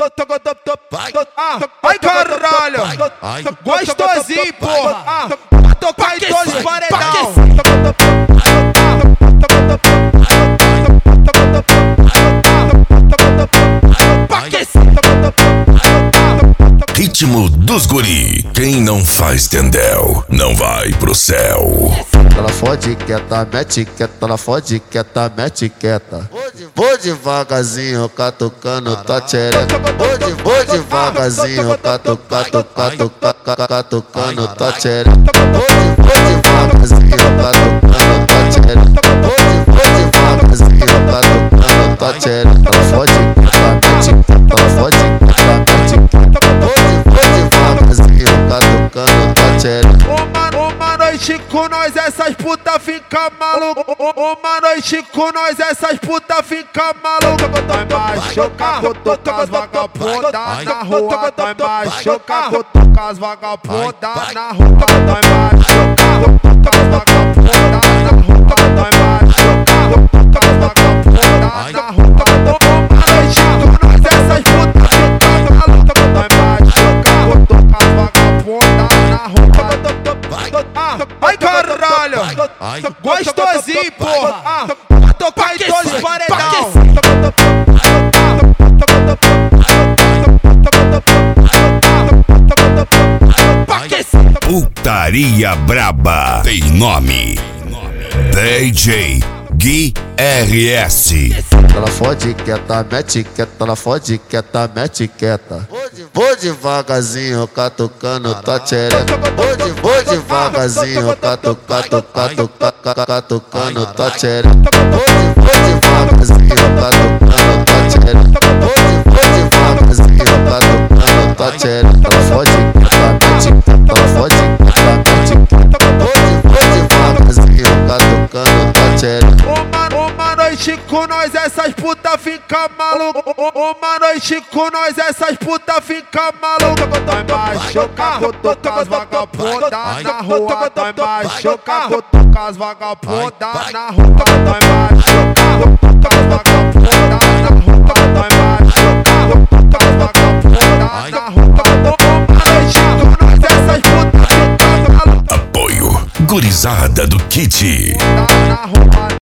Ai caralho, gostosinho porra, tocar em todos os paredão. Ritmo dos guri, quem não faz tendel, não vai pro céu. Ela fode quieta, mete quieta, ela fode quieta, mete quieta. Vou devagarzinho, catucando tua tchereca. Vou devagarzinho, catucando tua tchereca. Vou devagarzinho, catucando tua tchereca. Vou devagarzinho, catucando tua tchereca. Ela fode quieta, mete quieta, ela fode quieta, mete quieta. Vou devagarzinho, catucando tua tchereca. Uma noite com nós essas puta fica maluca. Uma noite com nós essas puta fica maluca. Vai machucar, as vagabundas na rua. Vai machucar, as vagabundas na rua. Vai machucar, as vagabundas na rua. Vai machucar, as vagabundas na rua. Uma noite com nós essas puta fica maluca. Vai machucar, as vagabundas na rua. Ai caralho, gostosinho porra, tocar em todos os paredão. Putaria braba tem nome, DJ Gui RS. Ela fode quieta, mete quieta, ela fode quieta, mete quieta. Vou devagarzinho, catucando tua tchereca. Vou devagarzinho, catucando tua tchereca. Vou devagarzinho, catucando tua tchereca. Vou devagarzinho, catucando tua tchereca. Ela fode quieta, mete quieta, ela fode quieta, mete quieta. Vou devagarzinho, catucando tua tchereca. Uma noite com nós essas puta fica maluca. Uma noite com nós essas puta fica maluca. Vai machucar, as vagabundas na rua. Vai machucar, as vagabundas na rua. Vai machucar, as vagabundas na rua. Vai machucar, as vagabundas na rua. Uma noite com nós essas puta fica maluca. Apoio Gurizada do Kit. Na rua.